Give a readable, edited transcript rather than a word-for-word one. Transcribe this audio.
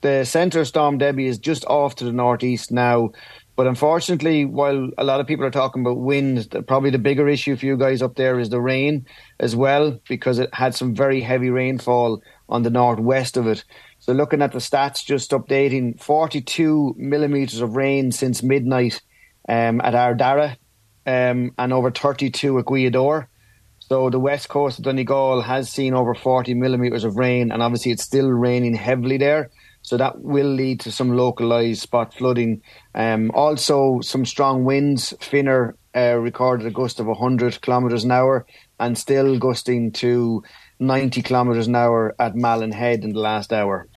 The centre of Storm Debbie is just off to the northeast now. But unfortunately, while a lot of people are talking about wind, probably the bigger issue for you guys up there is the rain as well, because it had some very heavy rainfall on the northwest of it. So looking at the stats, just updating, 42 millimetres of rain since midnight at Ardara, and over 32 at Guiador. So the west coast of Donegal has seen over 40 millimetres of rain, and obviously it's still raining heavily there. So that will lead to some localised spot flooding. Also, some strong winds. Finner recorded a gust of 100 kilometres an hour and still gusting to 90 kilometres an hour at Malin Head in the last hour.